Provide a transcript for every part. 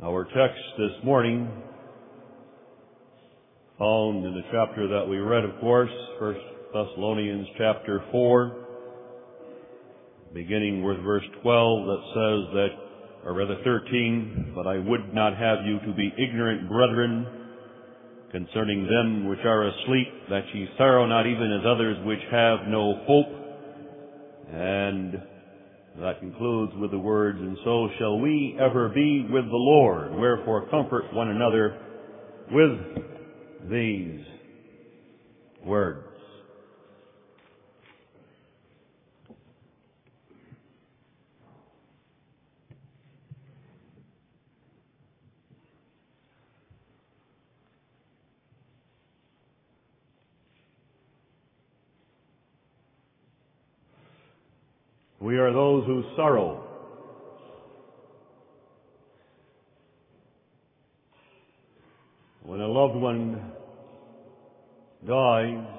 Our text this morning, found in the chapter that we read, of course, 1 Thessalonians chapter 4, beginning with verse 12, that says that, or rather 13, "But I would not have you to be ignorant, brethren, concerning them which are asleep, that ye sorrow not even as others which have no hope." And that concludes with the words, "And so shall we ever be with the Lord. Wherefore comfort one another with these words." We are those who sorrow. When a loved one dies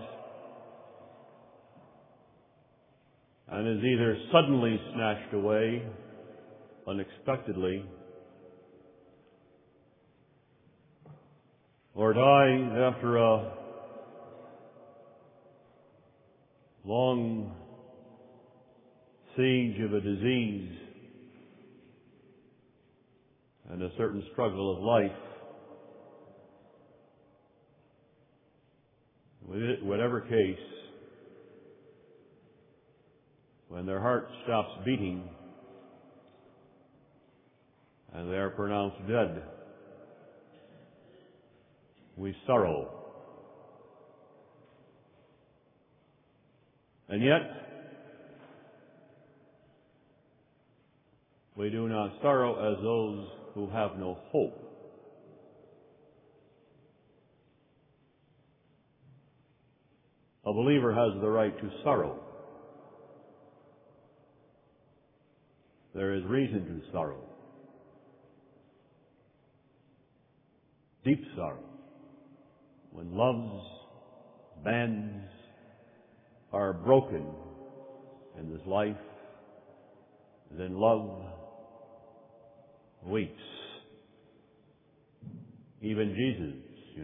and is either suddenly snatched away, unexpectedly, or dies after a long siege of a disease and a certain struggle of life, whatever case, when their heart stops beating and they are pronounced dead, we sorrow. And yet, we do not sorrow as those who have no hope. A believer has the right to sorrow. There is reason to sorrow. Deep sorrow. When love's bands are broken in this life, then love weeps. Even Jesus,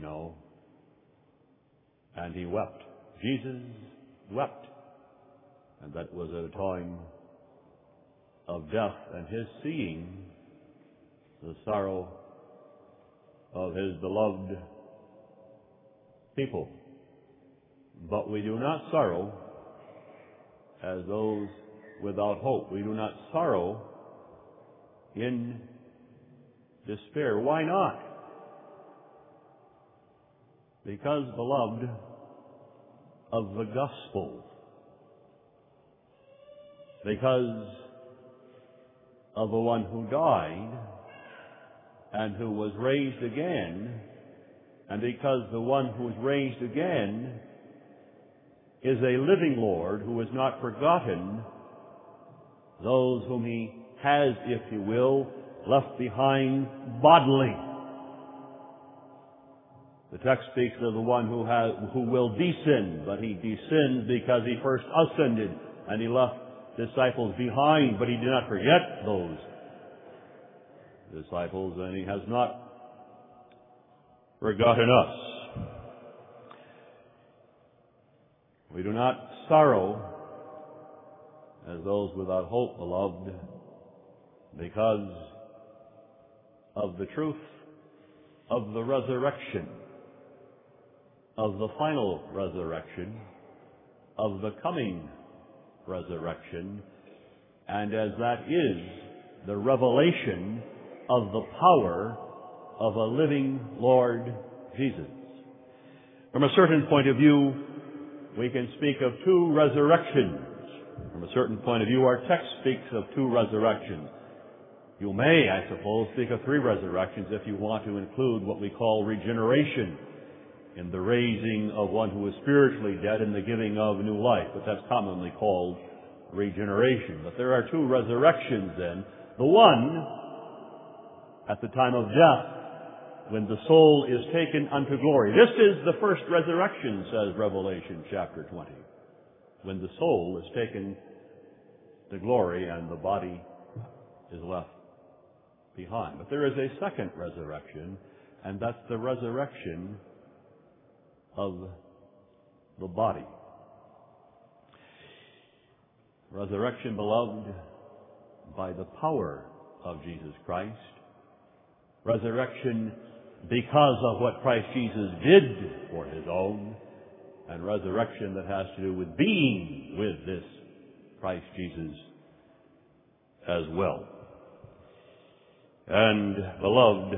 and he wept. Jesus wept. And that was at a time of death and his seeing the sorrow of his beloved people. But we do not sorrow as those without hope. We do not sorrow in despair. Why not? Because, beloved, of the gospel. Because of the one who died and who was raised again, and because the one who was raised again is a living Lord who has not forgotten those whom he has, if you will, left behind bodily. The text speaks of the one who will descend, but he descends because he first ascended, and he left disciples behind, but he did not forget those disciples, and he has not forgotten us. We do not sorrow as those without hope, beloved, because of the truth of the resurrection, of the final resurrection, of the coming resurrection, and as that is the revelation of the power of a living Lord Jesus. From a certain point of view, we can speak of two resurrections. From a certain point of view, our text speaks of two resurrections. You may, I suppose, speak of three resurrections if you want to include what we call regeneration, in the raising of one who is spiritually dead and the giving of new life, but that's commonly called regeneration. But there are two resurrections then. The one, at the time of death, when the soul is taken unto glory. This is the first resurrection, says Revelation chapter 20, when the soul is taken to glory and the body is left behind. But there is a second resurrection, and that's the resurrection of the body. Resurrection, beloved, by the power of Jesus Christ. Resurrection because of what Christ Jesus did for His own. And resurrection that has to do with being with this Christ Jesus as well. And, beloved,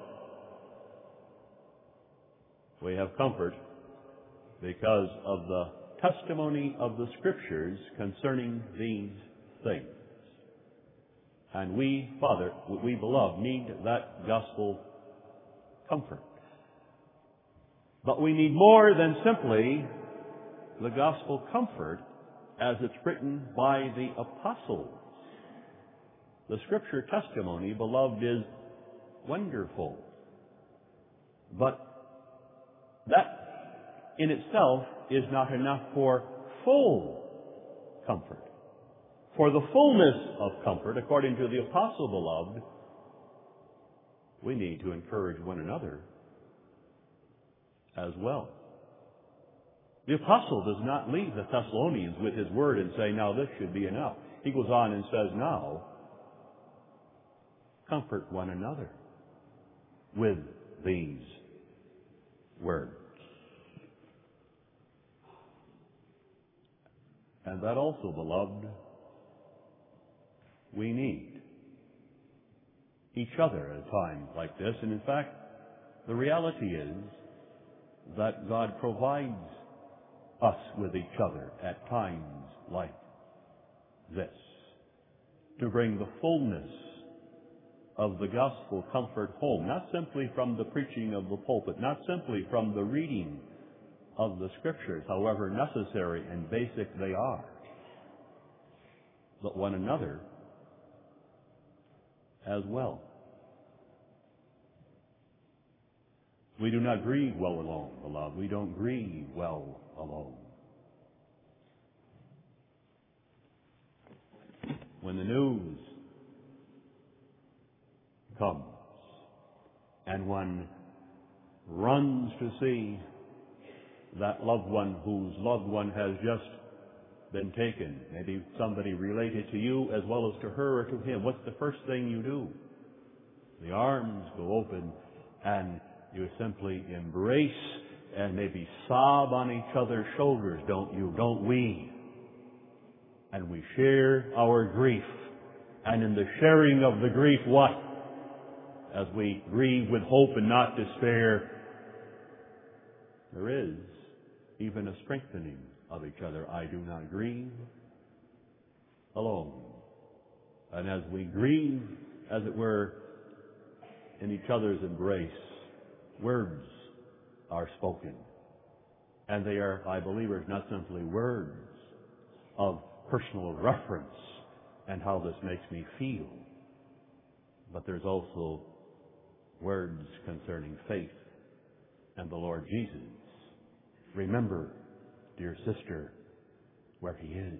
we have comfort because of the testimony of the Scriptures concerning these things. And we, beloved, need that gospel comfort. But we need more than simply the gospel comfort as it's written by the apostles. The Scripture testimony, beloved, is wonderful. But that in itself is not enough for full comfort. For the fullness of comfort, according to the apostle, beloved, we need to encourage one another as well. The apostle does not leave the Thessalonians with his word and say, now this should be enough. He goes on and says, now, comfort one another with these words. And that also, beloved, we need each other at a time like this. And in fact, the reality is that God provides us with each other at times like this to bring the fullness of the gospel comfort home, not simply from the preaching of the pulpit, not simply from the reading of the Scriptures, however necessary and basic they are, but one another as well. We do not grieve well alone, beloved. We don't grieve well alone. When the news comes and one runs to see that loved one whose loved one has just been taken, maybe somebody related to you as well as to her or to him, what's the first thing you do? The arms go open and you simply embrace and maybe sob on each other's shoulders, don't you? Don't we? And we share our grief. And in the sharing of the grief, what? As we grieve with hope and not despair, there is even a strengthening of each other. I do not grieve alone. And as we grieve, as it were, in each other's embrace, words are spoken. And they are, by believers, not simply words of personal reference and how this makes me feel, but there's also words concerning faith and the Lord Jesus. Remember, dear sister, where He is.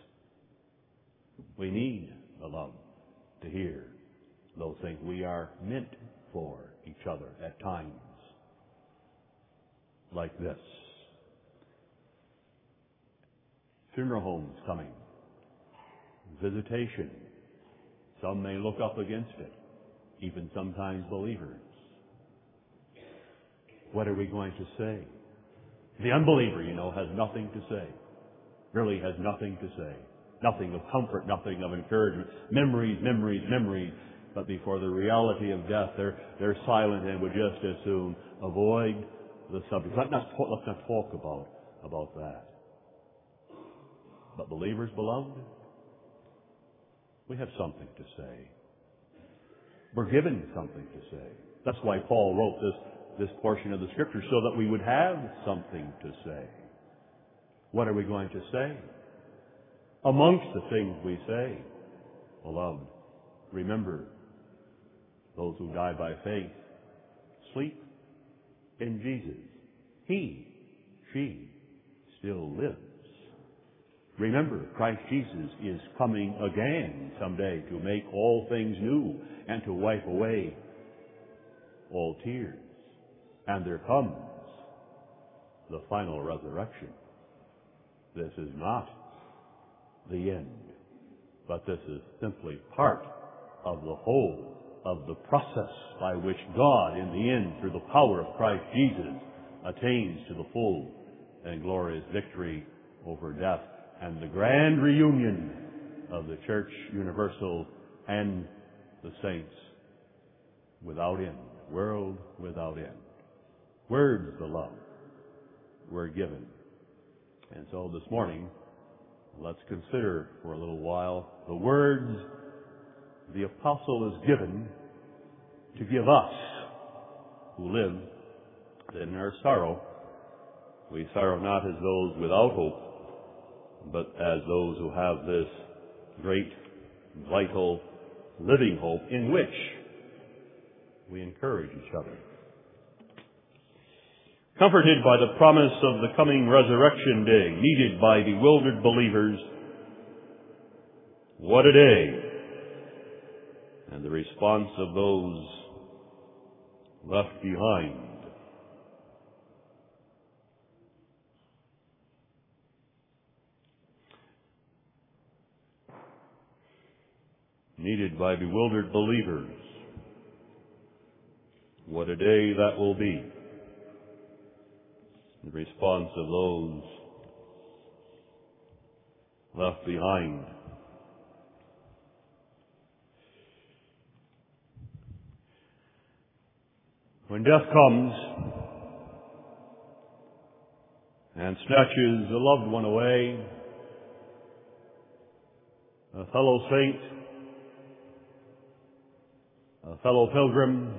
We need, beloved, to hear those things. We are meant for each other at times like this. Funeral homes coming. Visitation. Some may look up against it. Even sometimes believers. What are we going to say? The unbeliever, has nothing to say. Really has nothing to say. Nothing of comfort, nothing of encouragement. Memories. But before the reality of death, they're silent and would just as soon avoid the subject. Let's not talk about that. But believers, beloved, we have something to say. We're given something to say. That's why Paul wrote this portion of the Scripture, so that we would have something to say. What are we going to say? Amongst the things we say, beloved, remember, those who die by faith sleep in Jesus. He, she still lives. Remember, Christ Jesus is coming again someday to make all things new and to wipe away all tears. And there comes the final resurrection. This is not the end, but this is simply part of the whole of the process by which God, in the end, through the power of Christ Jesus, attains to the full and glorious victory over death and the grand reunion of the Church Universal and the saints without end, world without end. Words, beloved, were given. And so this morning, let's consider for a little while the words the apostle is given to give us who live in our sorrow. We sorrow not as those without hope, but as those who have this great, vital, living hope in which we encourage each other. Comforted by the promise of the coming resurrection day, needed by bewildered believers, what a day! And the response of those left behind. Needed by bewildered believers. What a day that will be. The response of those left behind. When death comes and snatches a loved one away, a fellow saint, a fellow pilgrim,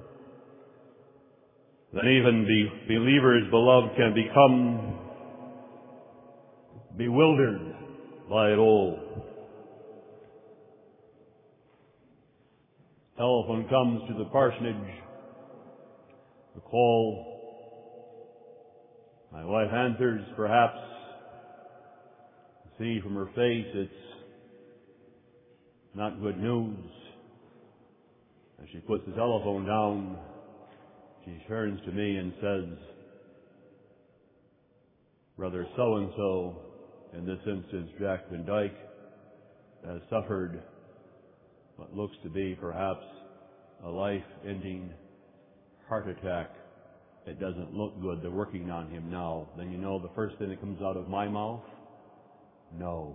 then even believers, beloved, can become bewildered by it all. Telephone comes to the parsonage. The call. My wife answers, perhaps. See from her face it's not good news. As she puts the telephone down, she turns to me and says, Brother so-and-so, in this instance Jack Van Dyke, has suffered what looks to be perhaps a life-ending heart attack. It doesn't look good. They're working on him now. Then you know the first thing that comes out of my mouth? No.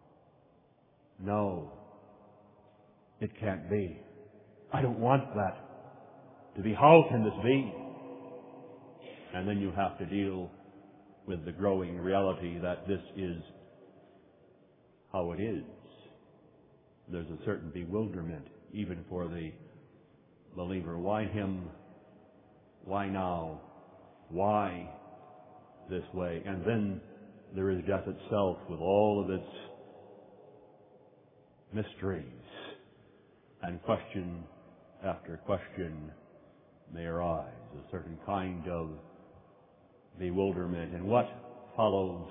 No. It can't be. I don't want that to be. How can this be? And then you have to deal with the growing reality that this is how it is. There's a certain bewilderment even for the believer. Why him? Why now? Why this way? And then there is death itself with all of its mysteries, and question after question may arise, a certain kind of bewilderment. And what follows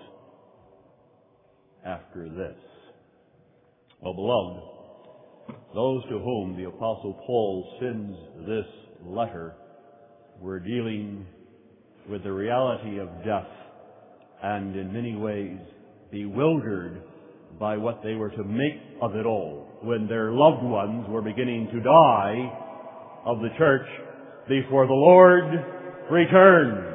after this? Well, beloved, those to whom the Apostle Paul sends this letter were dealing with the reality of death and in many ways bewildered by what they were to make of it all when their loved ones were beginning to die of the church before the Lord returned.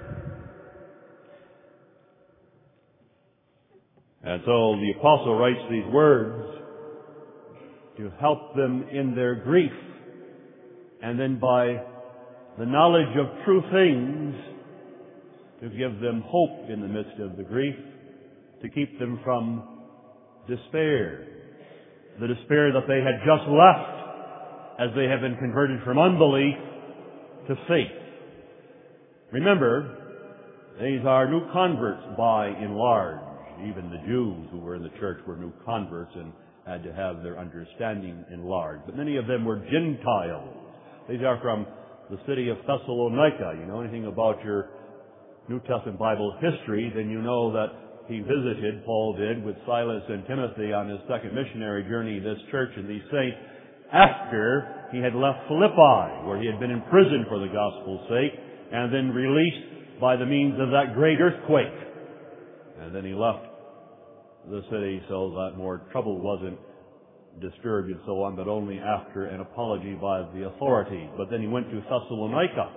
And so the apostle writes these words to help them in their grief, and then by the knowledge of true things to give them hope in the midst of the grief, to keep them from despair, the despair that they had just left as they have been converted from unbelief to faith. Remember, these are new converts by and large. Even the Jews who were in the church were new converts and had to have their understanding enlarged. But many of them were Gentiles. These are from the city of Thessalonica. You know anything about your New Testament Bible history, then you know that he visited, Paul did, with Silas and Timothy on his second missionary journey, this church and these saints, after he had left Philippi, where he had been imprisoned for the gospel's sake, and then released by the means of that great earthquake. And then he left the city so that more trouble wasn't disturbed and so on, but only after an apology by the authorities. But then he went to Thessalonica.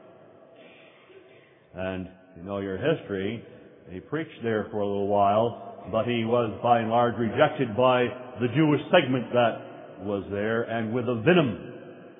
And you know your history. He preached there for a little while, but he was by and large rejected by the Jewish segment that was there, and with a venom.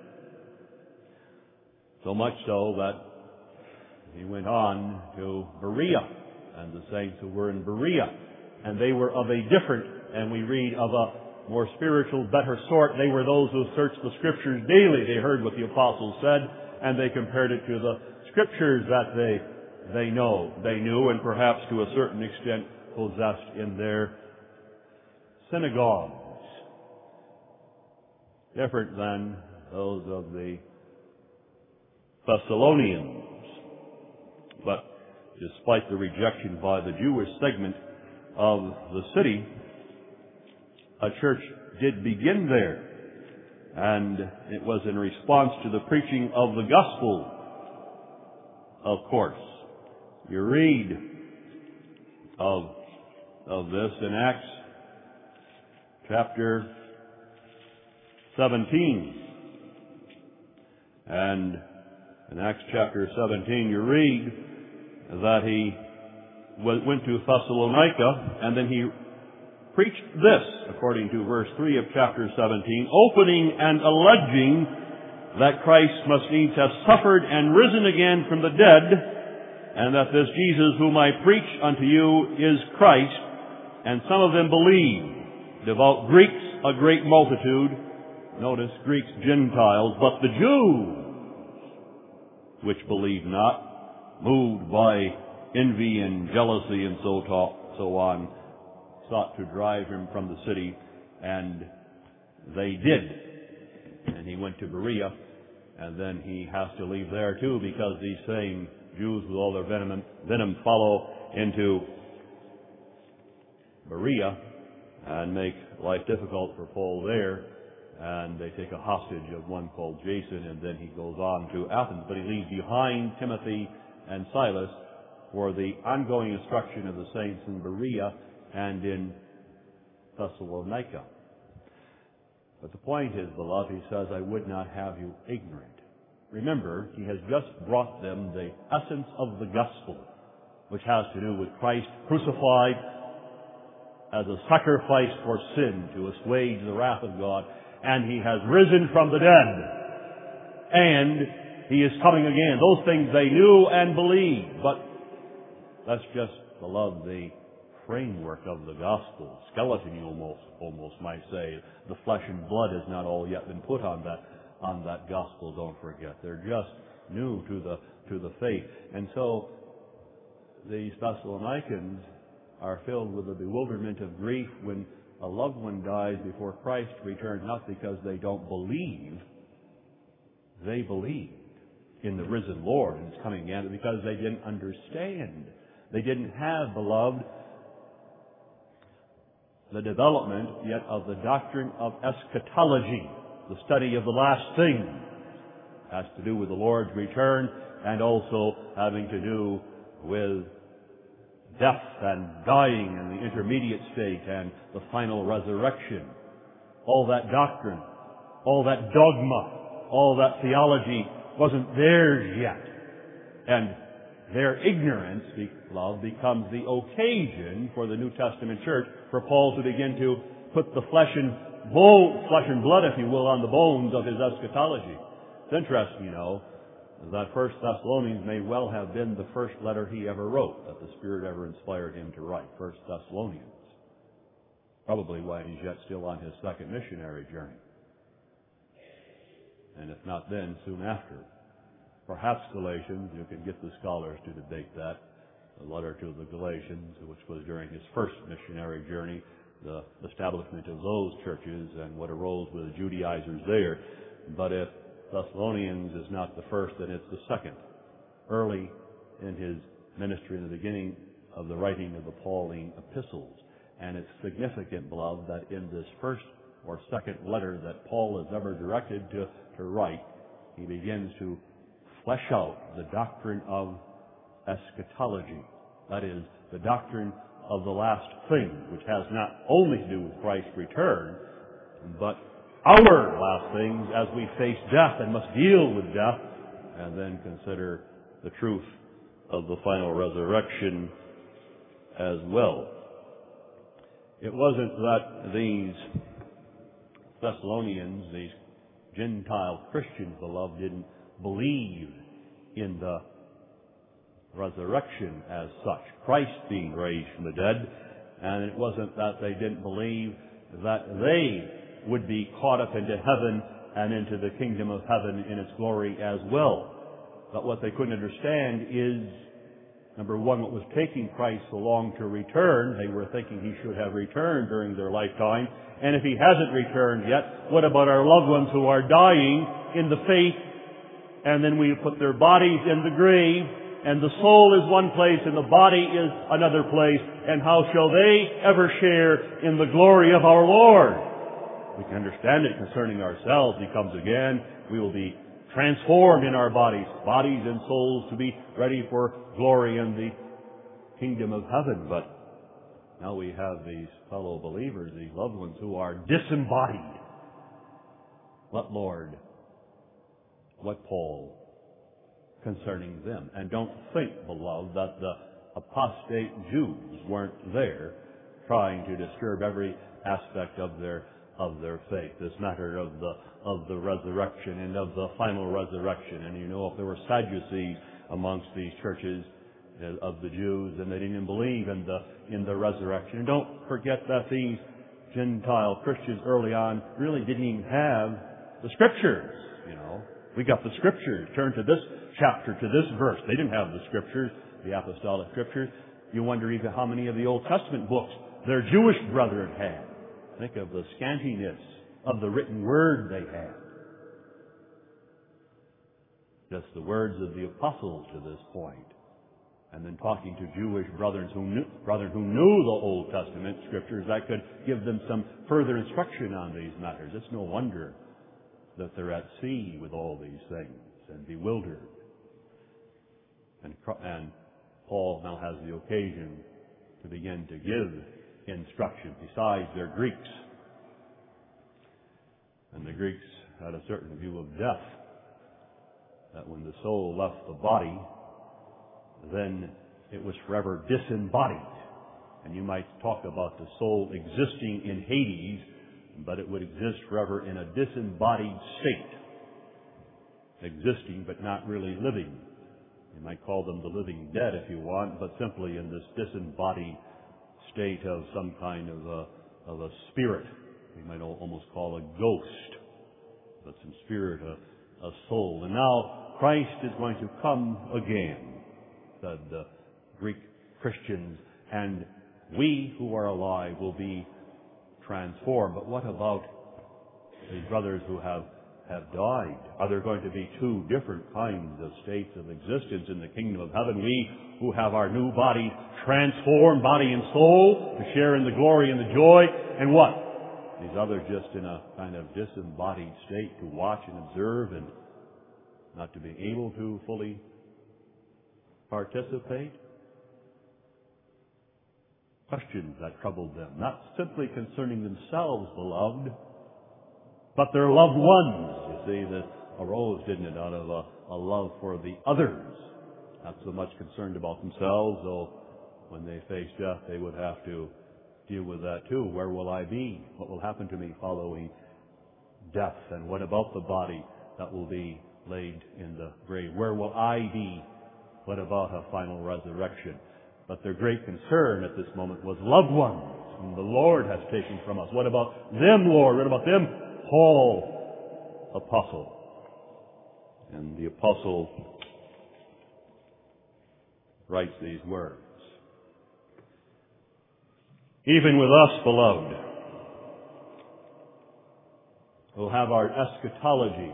So much so that he went on to Berea, and the saints who were in Berea, and they were of a different, and we read of a more spiritual, better sort. They were those who searched the Scriptures daily. They heard what the apostles said, and they compared it to the Scriptures that they knew, and perhaps to a certain extent possessed in their synagogues. Different than those of the Thessalonians. But despite the rejection by the Jewish segment of the city, a church did begin there, and it was in response to the preaching of the gospel, of course. You read of this in Acts chapter 17. And in Acts chapter 17 you read that he went to Thessalonica, and then he preached this, according to verse 3 of chapter 17, opening and alleging that Christ must needs have suffered and risen again from the dead, and that this Jesus whom I preach unto you is Christ. And some of them believed, devout Greeks, a great multitude. Notice, Greeks, Gentiles, but the Jews, which believed not, moved by envy and jealousy and so on, sought to drive him from the city, and they did. And he went to Berea, and then he has to leave there too, because these same Jews with all their venom follow into Berea and make life difficult for Paul there, and they take a hostage of one called Jason, and then he goes on to Athens. But he leaves behind Timothy and Silas for the ongoing instruction of the saints in Berea and in Thessalonica. But the point is, beloved, he says, I would not have you ignorant. Remember, he has just brought them the essence of the gospel, which has to do with Christ crucified as a sacrifice for sin to assuage the wrath of God, and he has risen from the dead, and he is coming again. Those things they knew and believed, but that's just, beloved, the framework of the gospel. Skeleton, you almost might say. The flesh and blood has not all yet been put on that gospel, don't forget. They're just new to the faith. And so these Thessalonians are filled with the bewilderment of grief when a loved one dies before Christ returns, not because they don't believe. They believed in the risen Lord and His coming again, because they didn't understand. They didn't have, beloved, the development yet of the doctrine of eschatology, the study of the last thing. Has to do with the Lord's return, and also having to do with death and dying and the intermediate state and the final resurrection. All that doctrine, all that dogma, all that theology wasn't theirs yet. And their ignorance, beloved, becomes the occasion for the New Testament church for Paul to begin to put the flesh and blood, if you will, on the bones of his eschatology. It's interesting, you know, that First Thessalonians may well have been the first letter he ever wrote, that the Spirit ever inspired him to write. First Thessalonians. Probably while he's yet still on his second missionary journey. And if not then, soon after. Perhaps Galatians, you can get the scholars to debate that. The letter to the Galatians, which was during his first missionary journey, the establishment of those churches and what arose with the Judaizers there. But if Thessalonians is not the first, then it's the second. Early in his ministry, in the beginning of the writing of the Pauline epistles. And it's significant, beloved, that in this first or second letter that Paul is ever directed to write, he begins to flesh out the doctrine of eschatology. That is, the doctrine of the last thing, which has not only to do with Christ's return, but our last things as we face death and must deal with death, and then consider the truth of the final resurrection as well. It wasn't that these Thessalonians, these Gentile Christians, beloved, didn't believe in the resurrection as such, Christ being raised from the dead, and it wasn't that they didn't believe that they would be caught up into heaven and into the kingdom of heaven in its glory as well. But what they couldn't understand is, number one, what was taking Christ so long to return. They were thinking he should have returned during their lifetime. And if he hasn't returned yet, what about our loved ones who are dying in the faith? And then we put their bodies in the grave, and the soul is one place and the body is another place. And how shall they ever share in the glory of our Lord? We can understand it concerning ourselves. He comes again. We will be transformed in our bodies and souls, to be ready for glory in the kingdom of heaven. But now we have these fellow believers, these loved ones who are disembodied. What Lord? What Paul? Concerning them. And don't think, beloved, that the apostate Jews weren't there trying to disturb every aspect of their faith. This matter of the resurrection and of the final resurrection. And you know, if there were Sadducees amongst these churches of the Jews, and they didn't believe in the resurrection. And don't forget that these Gentile Christians early on really didn't even have the Scriptures. You know, we got the Scriptures. Turn to this chapter, to this verse. They didn't have the Scriptures, the apostolic Scriptures. You wonder even how many of the Old Testament books their Jewish brethren had. Think of the scantiness of the written word they had. Just the words of the apostles to this point. And then talking to Jewish brethren who knew the Old Testament Scriptures, that could give them some further instruction on these matters. It's no wonder that they're at sea with all these things and bewildered. And Paul now has the occasion to begin to give instruction. Besides, they're Greeks. And the Greeks had a certain view of death, that when the soul left the body, then it was forever disembodied. And you might talk about the soul existing in Hades, but it would exist forever in a disembodied state. Existing, but not really living. You might call them the living dead if you want, but simply in this disembodied state of some kind of a spirit. We might almost call a ghost, but some spirit, a soul. And now Christ is going to come again, said the Greek Christians, and we who are alive will be transformed. But what about these brothers who have died? Are there going to be two different kinds of states of existence in the kingdom of heaven? We who have our new bodies transformed, body and soul, to share in the glory and the joy, and what? These others just in a kind of disembodied state to watch and observe and not to be able to fully participate? Questions that troubled them, not simply concerning themselves, beloved, but their loved ones. You see, this arose, didn't it, out of a love for the others. Not so much concerned about themselves, though when they face death, they would have to deal with that too. Where will I be? What will happen to me following death? And what about the body that will be laid in the grave? Where will I be? What about a final resurrection? But their great concern at this moment was loved ones whom the Lord has taken from us. What about them, Lord? What about them? Paul, apostle. And the apostle writes these words. Even with us, beloved, who have our eschatology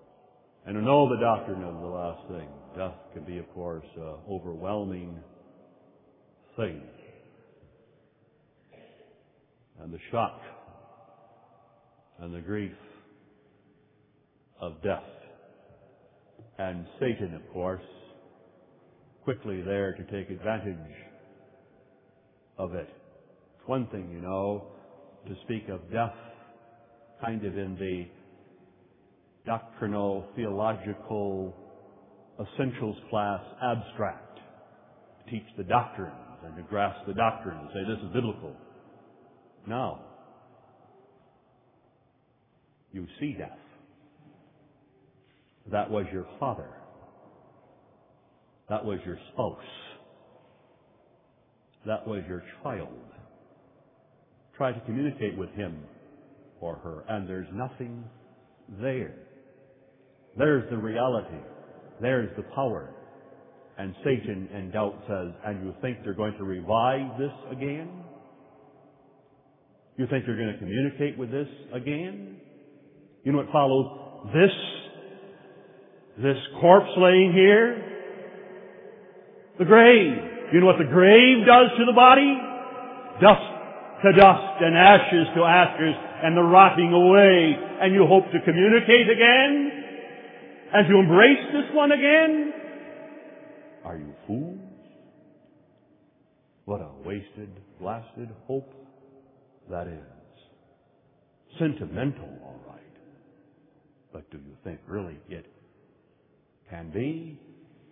and who know the doctrine of the last thing. Death can be, of course, overwhelming thing. And the shock and the grief of death. And Satan, of course, quickly there to take advantage of it. It's one thing, you know, to speak of death kind of in the doctrinal, theological, essentials class abstract. To teach the doctrines and to grasp the doctrines and say this is biblical. Now, you see death. That was your father. That was your spouse. That was your child. Try to communicate with him or her, and there's nothing there. There's the reality. There's the power. And Satan, in doubt, says, and you think they're going to revive this again? You think they're going to communicate with this again? You know what follows this corpse laying here? The grave. You know what the grave does to the body? Dust to dust and ashes to ashes and the rotting away. And you hope to communicate again? And to embrace this one again? Are you fools? What a wasted, blasted hope that is. Sentimental, all right. But do you think really it can be?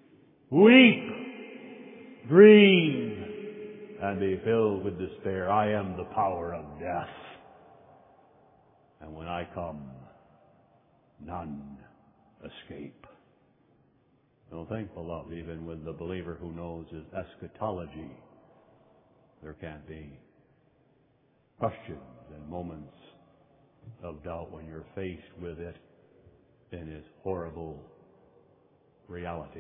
Weep, grieve, and be filled with despair. I am the power of death. And when I come, none escape. Don't think, beloved, even with the believer who knows his eschatology, there can be questions and moments of doubt when you're faced with it in its horrible reality.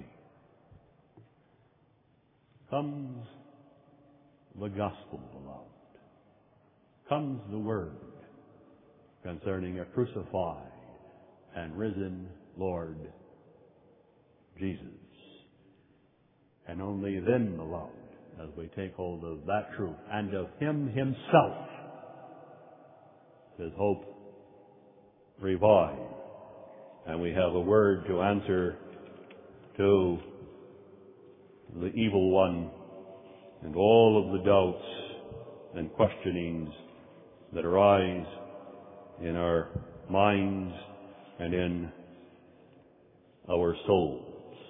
Comes the gospel, beloved. Comes the word concerning a crucified and risen Lord Jesus. And only then, beloved, as we take hold of that truth and of Him Himself, His hope revived. And we have a word to answer to the evil one and all of the doubts and questionings that arise in our minds and in our souls.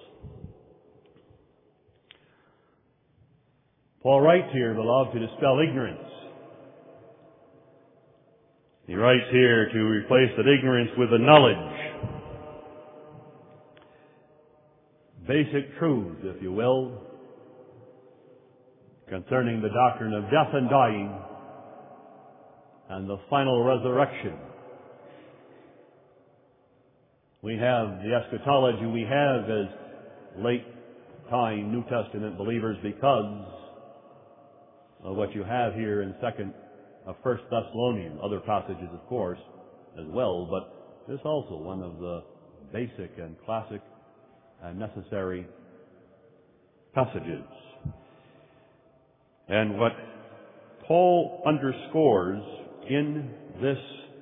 Paul writes here, beloved, to dispel ignorance. He writes here to replace that ignorance with a knowledge. Basic truths, if you will, concerning the doctrine of death and dying and the final resurrection. We have the eschatology we have as late-time New Testament believers because of what you have here in 1 Thessalonians, other passages, of course, as well, but this is also one of the basic and classic and necessary passages. And what Paul underscores in this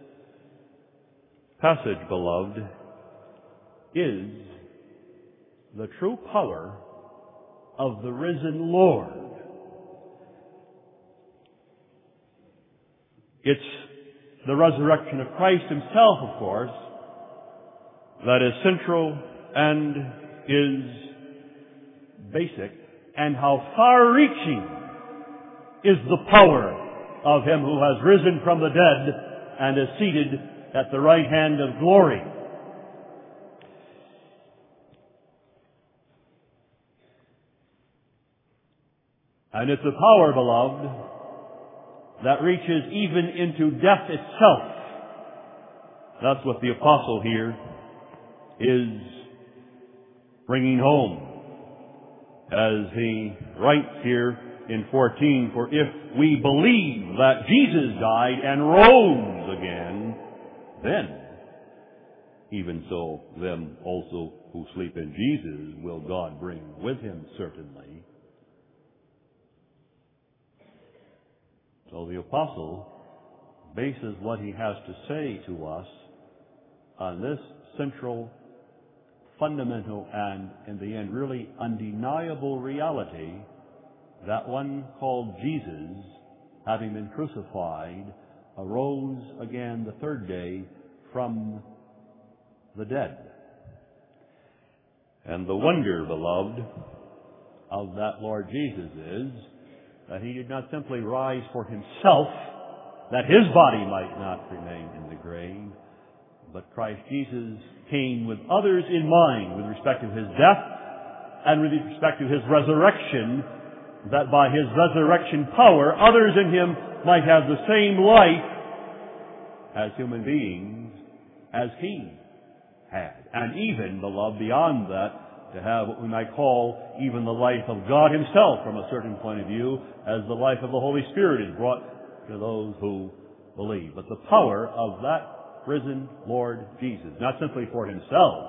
passage, beloved, is the true power of the risen Lord. It's the resurrection of Christ Himself, of course, that is central and is basic, and how far-reaching is the power of Him who has risen from the dead and is seated at the right hand of glory. And it's a power, beloved, that reaches even into death itself. That's what the apostle here is bringing home as he writes here in 14, for if we believe that Jesus died and rose again, then even so them also who sleep in Jesus will God bring with Him certainly. So the apostle bases what he has to say to us on this central, fundamental, and in the end really undeniable reality that one called Jesus, having been crucified, arose again the third day from the dead. And the wonder, beloved, of that Lord Jesus is that he did not simply rise for himself, that his body might not remain in the grave, but Christ Jesus came with others in mind with respect to his death and with respect to his resurrection, that by his resurrection power, others in him might have the same life as human beings as he had. And even, beloved, beyond that, to have what we might call even the life of God himself from a certain point of view, as the life of the Holy Spirit is brought to those who believe. But the power of that risen Lord Jesus, not simply for himself,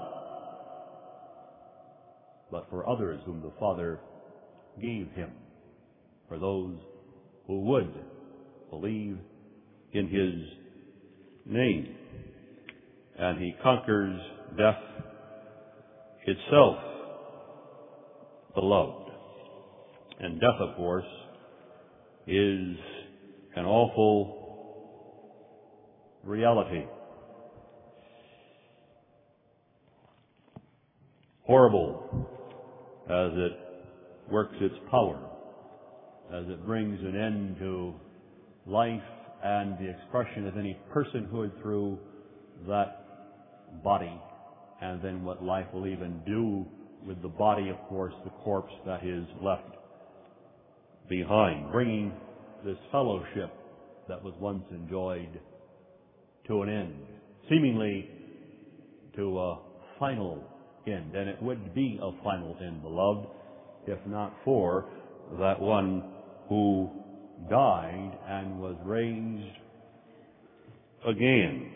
but for others whom the Father gave him, for those who would believe in his name. And he conquers death itself, beloved. And death, of course, is an awful reality. Horrible as it works its power, as it brings an end to life and the expression of any personhood through that body, and then what life will even do with the body, of course, the corpse that is left behind, bringing this fellowship that was once enjoyed to an end, seemingly to a final end. And it would be a final end, beloved, if not for that one who died and was raised again.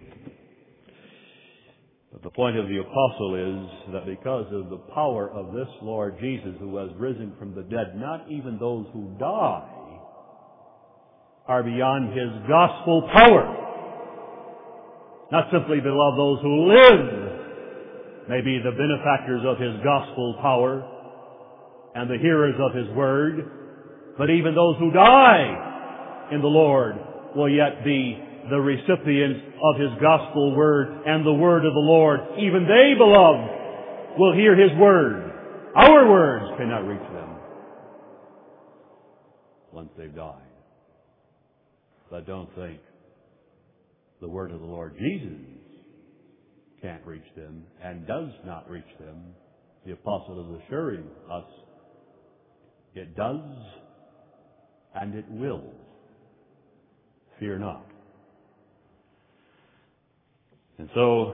But the point of the apostle is that because of the power of this Lord Jesus who has risen from the dead, not even those who die are beyond his gospel power. Not simply, beloved, those who live may be the benefactors of his gospel power and the hearers of his word, but even those who die in the Lord will yet be the recipients of his gospel word and the word of the Lord. Even they, beloved, will hear his word. Our words cannot reach them once they've died. But don't think the word of the Lord Jesus can't reach them and does not reach them. The apostle is assuring us it does and it will. Fear not. And so,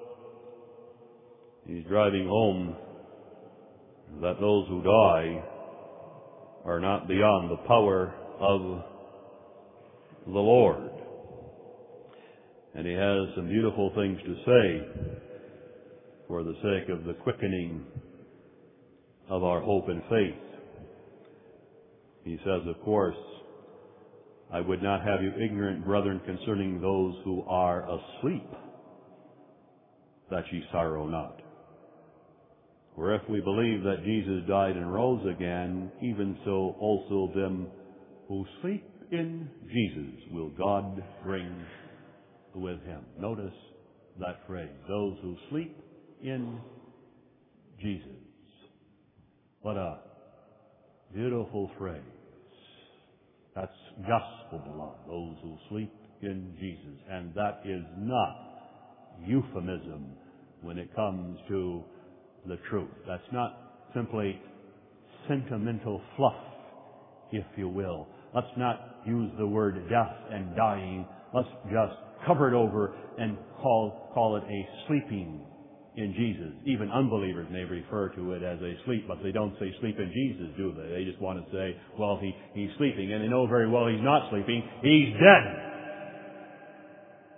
he's driving home that those who die are not beyond the power of the Lord. And he has some beautiful things to say for the sake of the quickening of our hope and faith. He says, of course, I would not have you ignorant, brethren, concerning those who are asleep, that ye sorrow not. For if we believe that Jesus died and rose again, even so also them who sleep in Jesus will God bring with him. Notice that phrase, those who sleep in Jesus. What a beautiful phrase. That's gospel, beloved, those who sleep in Jesus. And that is not euphemism when it comes to the truth. That's not simply sentimental fluff, if you will. Let's not use the word death and dying. Let's just cover it over and call it a sleeping in Jesus. Even unbelievers may refer to it as a sleep, but they don't say sleep in Jesus, do they? They just want to say, well, he's sleeping. And they know very well he's not sleeping. He's dead.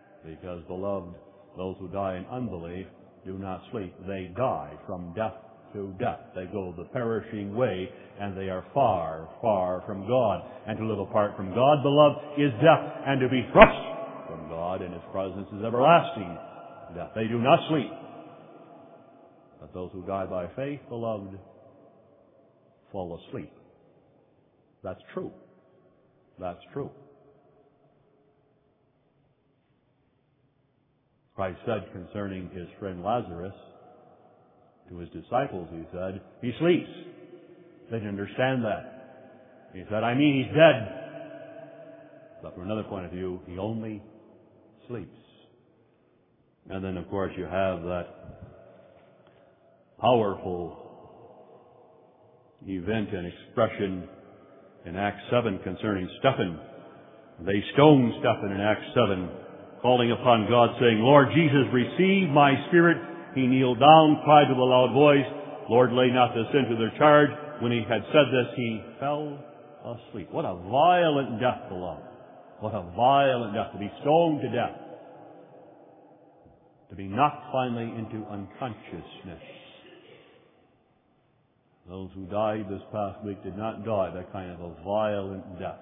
Because, beloved, those who die in unbelief do not sleep. They die from death to death. They go the perishing way, and they are far, far from God. And to live apart from God, beloved, is death, and to be thrust from God in His presence is everlasting death. They do not sleep. But those who die by faith, beloved, fall asleep. That's true. That's true. Christ said concerning His friend Lazarus, to His disciples, He said, he sleeps. They didn't understand that. He said, I mean, he's dead. But from another point of view, he only sleeps. And then, of course, you have that powerful event and expression in Acts 7 concerning Stephen. They stoned Stephen in Acts 7, calling upon God, saying, Lord Jesus, receive my spirit. He kneeled down, cried with a loud voice, Lord, lay not this sin to their charge. When he had said this, he fell asleep. What a violent death, beloved. What a violent death, to be stoned to death. To be knocked finally into unconsciousness. Those who died this past week did not die that kind of a violent death.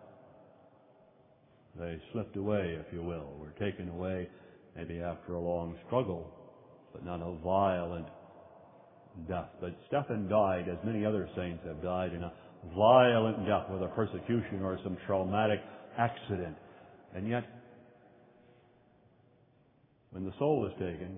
They slipped away, if you will, were taken away maybe after a long struggle, but not a violent death. But Stephen died, as many other saints have died, in a violent death, whether persecution or some traumatic accident. And yet, when the soul is taken,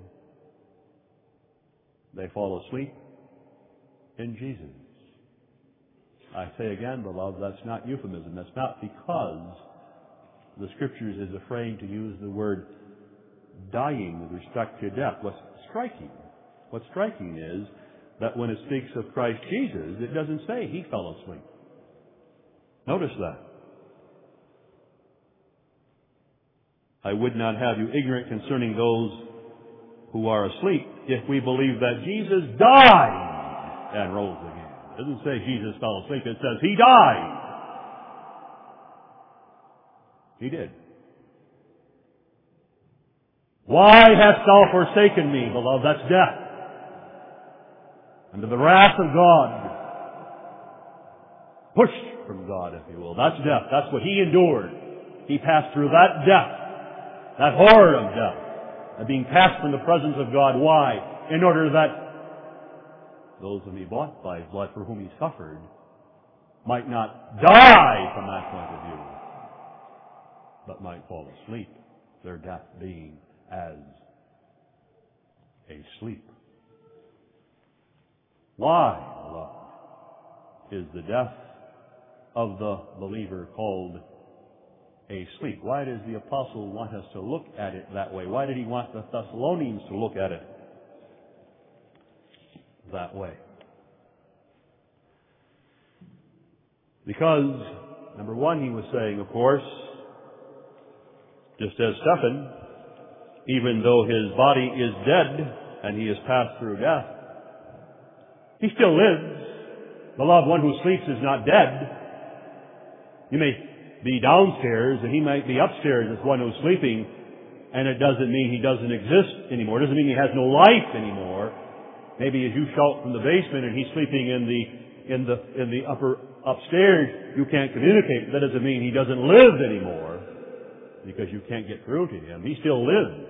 they fall asleep in Jesus. I say again, beloved, that's not euphemism. That's not because the Scriptures is afraid to use the word dying with respect to death. What's striking is that when it speaks of Christ Jesus, it doesn't say he fell asleep. Notice that. I would not have you ignorant concerning those who are asleep if we believe that Jesus died and rose again. It doesn't say Jesus fell asleep. It says he died. He did. Why hast thou forsaken me, beloved? That's death. Under the wrath of God. Pushed from God, if you will. That's death. That's what he endured. He passed through that death. That horror of death. Of being passed from the presence of God. Why? In order that those whom he bought by his blood, for whom he suffered, might not die from that point of view, but might fall asleep, their death being as a sleep. Why, beloved, is the death of the believer called a sleep? Why does the apostle want us to look at it that way? Why did he want the Thessalonians to look at it that way? Because, number one, he was saying, of course, just as Stephen, even though his body is dead and he has passed through death, he still lives. Beloved, one who sleeps is not dead. You may be downstairs and he might be upstairs as one who's sleeping, and it doesn't mean he doesn't exist anymore. It doesn't mean he has no life anymore. Maybe as you shout from the basement and he's sleeping in the upper upstairs, you can't communicate. That doesn't mean he doesn't live anymore, because you can't get through to him. He still lives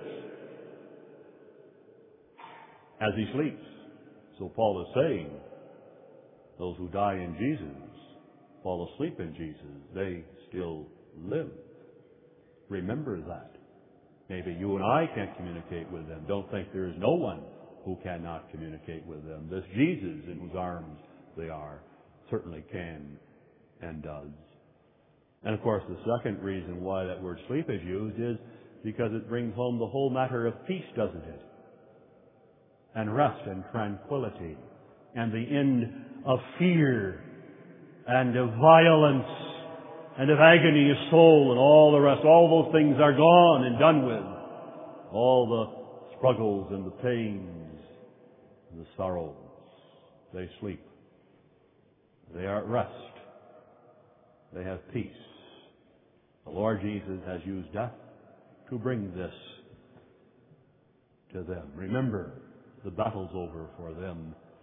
as he sleeps. So Paul is saying, those who die in Jesus, fall asleep in Jesus, they still live. Remember that. Maybe you and I can't communicate with them. Don't think there is no one who cannot communicate with them. This Jesus in whose arms they are certainly can and does. And of course, the second reason why that word sleep is used is because it brings home the whole matter of peace, doesn't it? And rest and tranquility and the end of fear and of violence and of agony of soul and all the rest. All those things are gone and done with. All the struggles and the pains and the sorrows. They sleep. They are at rest. They have peace. The Lord Jesus has used death to bring this to them. Remember, the battle's over for them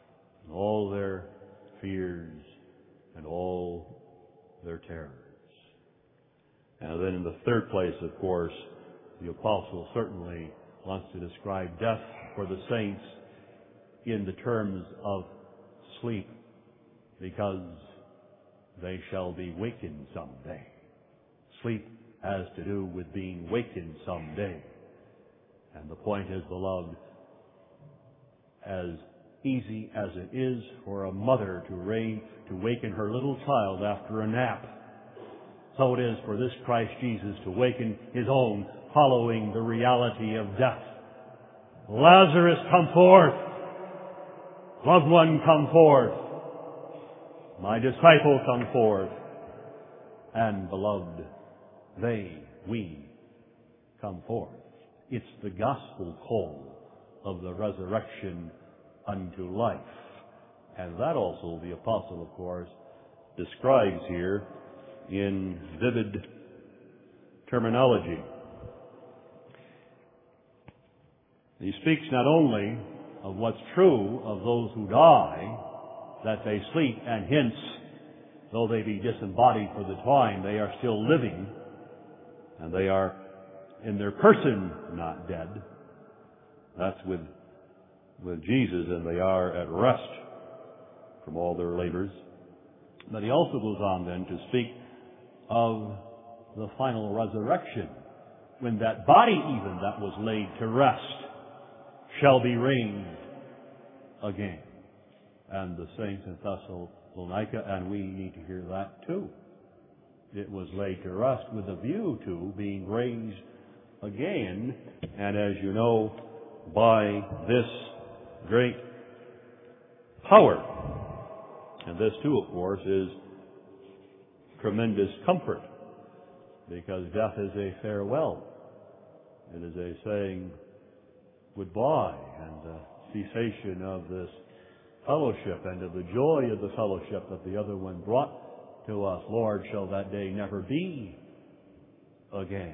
all their fears and all their terrors. And then in the third place, of course, the apostle certainly wants to describe death for the saints in the terms of sleep, because they shall be wakened someday. Sleep has to do with being wakened someday. And the point is, beloved, as easy as it is for a mother to waken her little child after a nap, so it is for this Christ Jesus to waken his own following the reality of death. Lazarus, come forth. Loved one, come forth. My disciple, come forth. And beloved, we come forth. It's the gospel call of the resurrection unto life. And that also the apostle, of course, describes here in vivid terminology. He speaks not only of what's true of those who die, that they sleep, and hence, though they be disembodied for the time, they are still living, and they are in their person not dead. That's with Jesus, and they are at rest from all their labors. But he also goes on then to speak of the final resurrection, when that body even that was laid to rest shall be raised again. And the saints in Thessalonica, and we need to hear that too. It was laid to rest with a view to being raised again, and as you know, by this great power. And this too, of course, is tremendous comfort, because death is a farewell. It is a saying goodbye and a cessation of this fellowship and of the joy of the fellowship that the other one brought to us. Lord, shall that day never be again.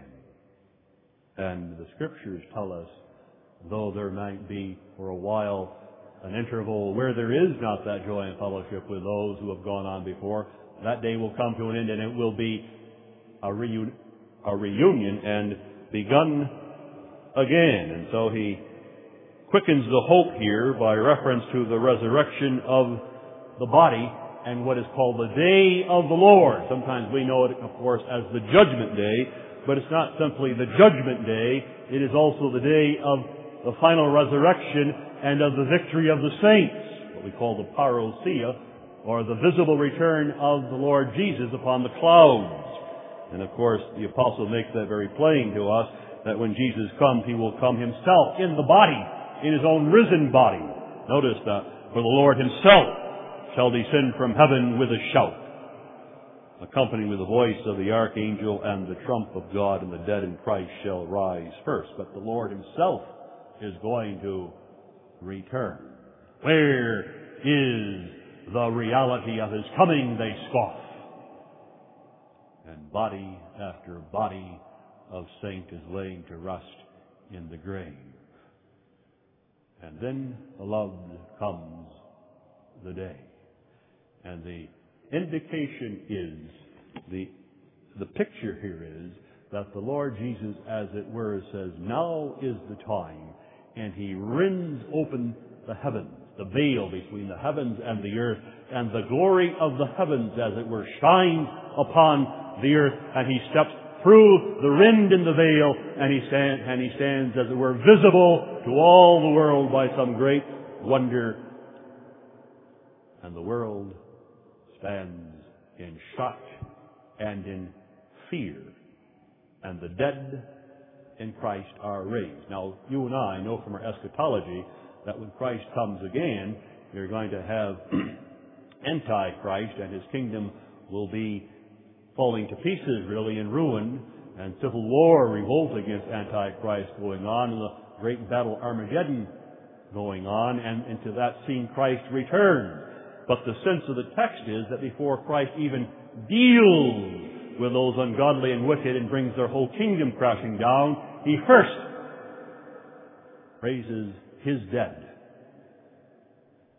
And the Scriptures tell us, though there might be for a while an interval where there is not that joy and fellowship with those who have gone on before, that day will come to an end, and it will be a reunion and begun again. And so he quickens the hope here by reference to the resurrection of the body and what is called the day of the Lord. Sometimes we know it, of course, as the judgment day, but it's not simply the judgment day. It is also the day of the final resurrection and of the victory of the saints, what we call the parousia, or the visible return of the Lord Jesus upon the clouds. And of course, the apostle makes that very plain to us, that when Jesus comes, he will come himself in the body, in his own risen body. Notice that, for the Lord himself shall descend from heaven with a shout, accompanied with the voice of the archangel and the trump of God, and the dead in Christ shall rise first. But the Lord himself is going to return. Where is the reality of his coming, they scoff. And body after body of saint is laying to rest in the grave. And then, beloved, comes the day. And the indication is, the picture here is, that the Lord Jesus, as it were, says, now is the time, and he rends open the heavens, the veil between the heavens and the earth, and the glory of the heavens, as it were, shines upon the earth, and he steps through the rend in the veil, and he stands, as it were, visible to all the world by some great wonder. And the world stands in shock and in fear, and the dead in Christ are raised. Now, you and I know from our eschatology that when Christ comes again, you're going to have Antichrist, and his kingdom will be falling to pieces, really, in ruin, and civil war, revolt against Antichrist going on, and the great battle Armageddon going on, and into that scene Christ returns. But the sense of the text is that before Christ even deals with those ungodly and wicked and brings their whole kingdom crashing down, he first raises his dead.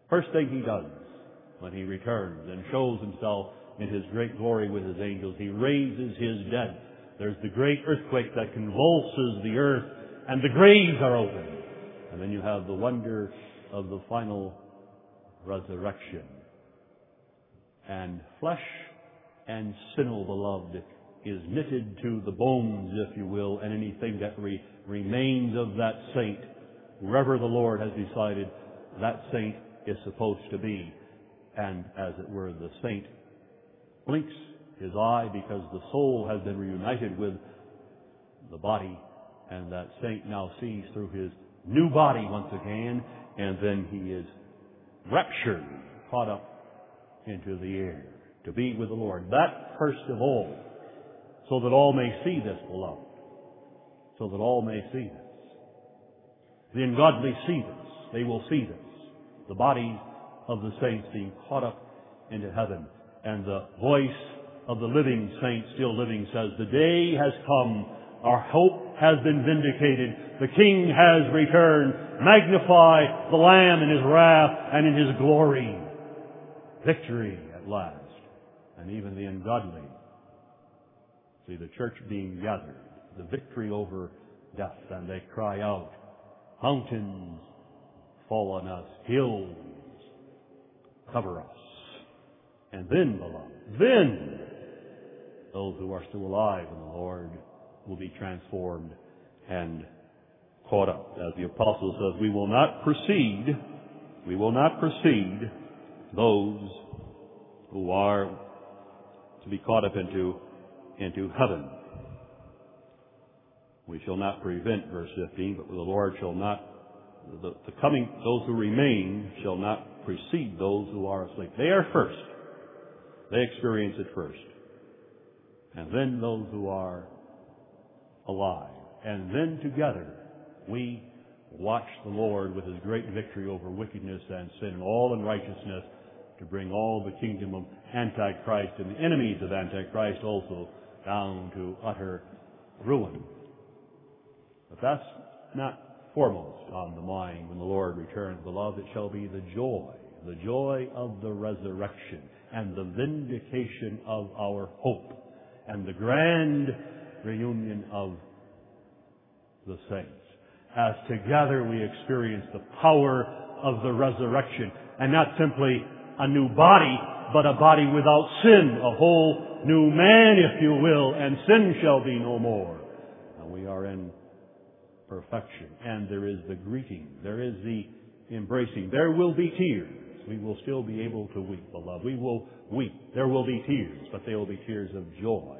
First thing he does when he returns and shows himself in his great glory with his angels, he raises his dead. There's the great earthquake that convulses the earth, and the graves are opened. And then you have the wonder of the final resurrection. And flesh and sinew, beloved, is knitted to the bones, if you will, and anything that remains of that saint, wherever the Lord has decided that saint is supposed to be. And as it were, the saint blinks his eye because the soul has been reunited with the body, and that saint now sees through his new body once again, and then he is raptured, caught up into the air to be with the Lord. That first of all, so that all may see this, beloved. So that all may see this. The ungodly see this. They will see this. The bodies of the saints being caught up into heaven. And the voice of the living saint, still living, says, the day has come. Our hope has been vindicated. The King has returned. Magnify the Lamb in His wrath and in His glory. Victory at last. And even the ungodly see the church being gathered. The victory over death. And they cry out, mountains fall on us. Hills cover us. And then, beloved, then those who are still alive in the Lord will be transformed and caught up. As the apostle says, we will not precede those who are to be caught up into heaven. We shall not prevent, verse 15, but the Lord shall not, the coming, those who remain shall not precede those who are asleep. They are first. They experience it first. And then those who are alive. And then together we watch the Lord with His great victory over wickedness and sin and all unrighteousness to bring all the kingdom of Antichrist and the enemies of Antichrist also down to utter ruin. But that's not foremost on the mind when the Lord returns, beloved. It shall be the joy of the resurrection and the vindication of our hope and the grand reunion of the saints. As together we experience the power of the resurrection, and not simply a new body, but a body without sin, a whole new man, if you will, and sin shall be no more. And we are in perfection. And there is the greeting. There is the embracing. There will be tears. We will still be able to weep, beloved. We will weep. There will be tears, but they will be tears of joy.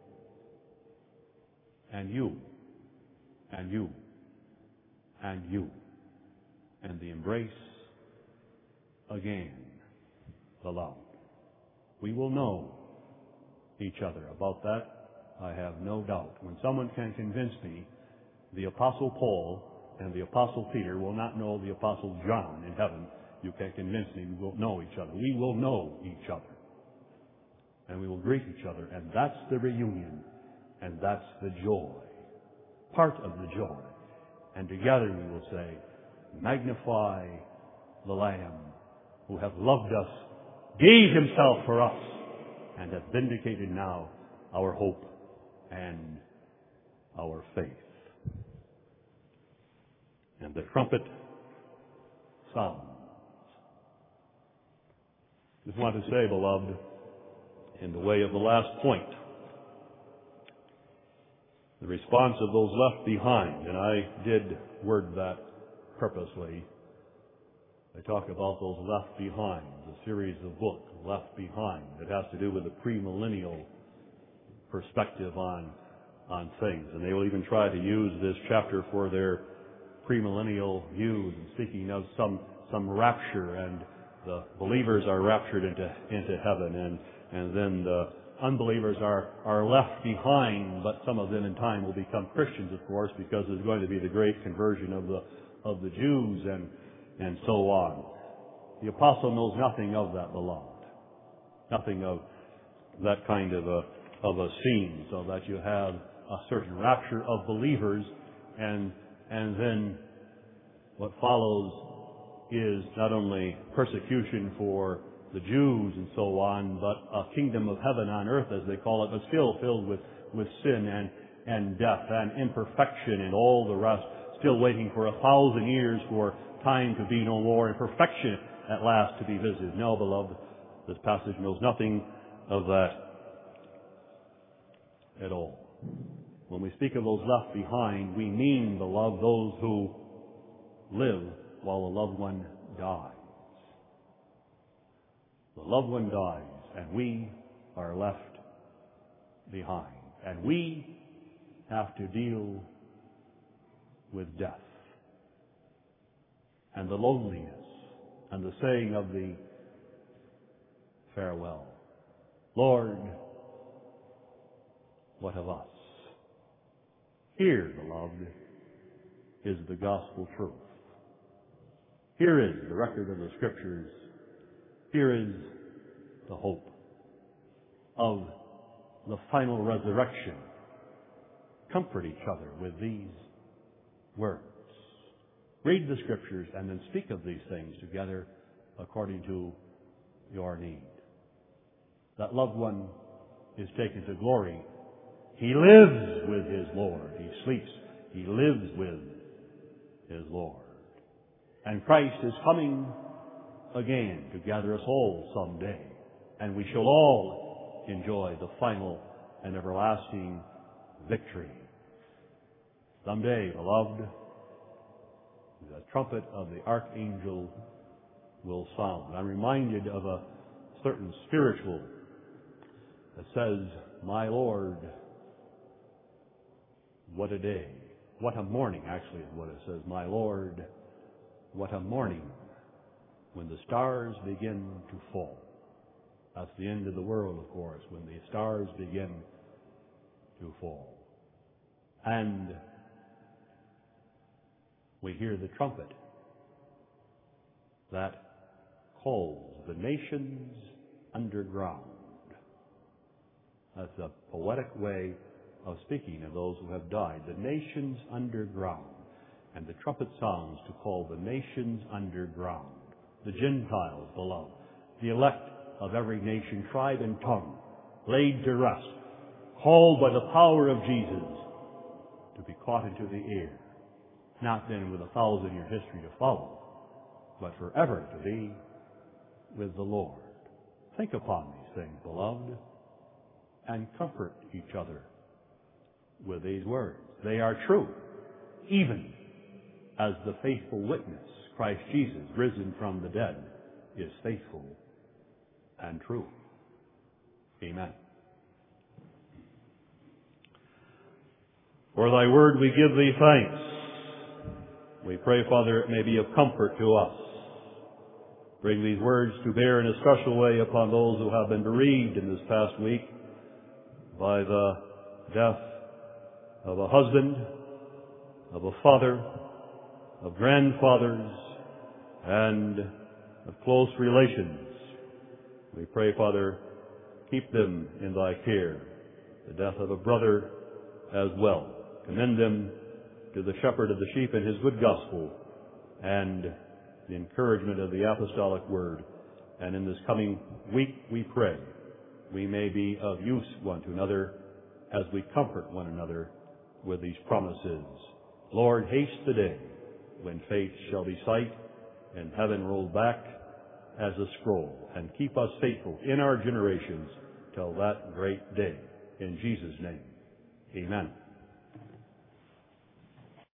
And you, and you, and you, and the embrace again, beloved. We will know each other. About that, I have no doubt. When someone can convince me the Apostle Paul and the Apostle Peter will not know the Apostle John in heaven, you can convince me we will know each other. We will know each other. And we will greet each other. And that's the reunion. And that's the joy. Part of the joy. And together we will say, magnify the Lamb who hath loved us, gave Himself for us, and hath vindicated now our hope and our faith. And the trumpet sounds. Just want to say, beloved, in the way of the last point, the response of those left behind, and I did word that purposely. I talk about those left behind, the series of books, Left Behind. It has to do with the premillennial perspective on things. And they will even try to use this chapter for their premillennial views, and speaking of some rapture, and the believers are raptured into heaven, and then the unbelievers are left behind, but some of them in time will become Christians, of course, because there's going to be the great conversion of the Jews and so on. The apostle knows nothing of that, beloved. Nothing of that kind of a scene, so that you have a certain rapture of believers, and then what follows is not only persecution for the Jews and so on, but a kingdom of heaven on earth, as they call it, but still filled with sin and death and imperfection and all the rest, still waiting for 1,000 years for time to be no more and perfection at last to be visited. No, beloved, this passage knows nothing of that at all. When we speak of those left behind, we mean, beloved, those who live while a loved one dies. The loved one dies, and we are left behind. And we have to deal with death and the loneliness and the saying of the farewell. Lord, what of us? Here, beloved, is the gospel truth. Here is the record of the Scriptures. Here is the hope of the final resurrection. Comfort each other with these words. Read the Scriptures and then speak of these things together according to your need. That loved one is taken to glory. He lives with his Lord. He sleeps. He lives with his Lord. And Christ is coming again to gather us all someday. And we shall all enjoy the final and everlasting victory. Someday, beloved, the trumpet of the archangel will sound. I'm reminded of a certain spiritual that says, my Lord, what a day. What a morning, actually, is what it says. My Lord, what a morning when the stars begin to fall. That's the end of the world, of course, when the stars begin to fall. And we hear the trumpet that calls the nations underground. That's a poetic way of speaking of those who have died. The nations underground. And the trumpet sounds to call the nations underground. The Gentiles, beloved. The elect of every nation, tribe, and tongue, laid to rest, called by the power of Jesus to be caught into the air. Not then with 1,000-year history to follow, but forever to be with the Lord. Think upon these things, beloved, and comfort each other with these words. They are true, even as the faithful witness, Christ Jesus, risen from the dead, is faithful and true. Amen. For thy word we give thee thanks. We pray, Father, it may be of comfort to us. Bring these words to bear in a special way upon those who have been bereaved in this past week by the death of a husband, of a father, of grandfathers, and of close relations. We pray, Father, keep them in thy care. The death of a brother as well. Commend them to the shepherd of the sheep and his good gospel and the encouragement of the apostolic word. And in this coming week, we pray we may be of use one to another as we comfort one another with these promises. Lord, haste the day when faith shall be sight and heaven rolled back as a scroll, and keep us faithful in our generations till that great day. In Jesus' name, amen.